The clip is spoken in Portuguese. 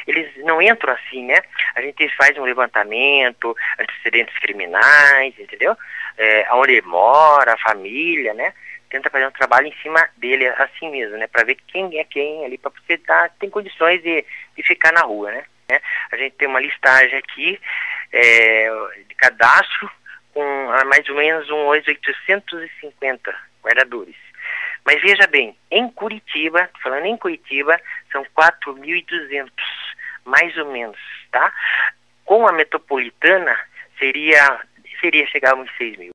eles não entram assim, né? A gente faz um levantamento, antecedentes criminais, entendeu? Onde ele mora, a família, né? Tenta fazer um trabalho em cima dele assim mesmo, né? Para ver quem é quem ali, para você tem condições de ficar na rua, né? A gente tem uma listagem aqui de cadastro com mais ou menos uns 850 guardadores. Mas veja bem, em Curitiba, falando em Curitiba, são 4.200, mais ou menos, tá? Com a metropolitana, seria chegar a uns 6.000.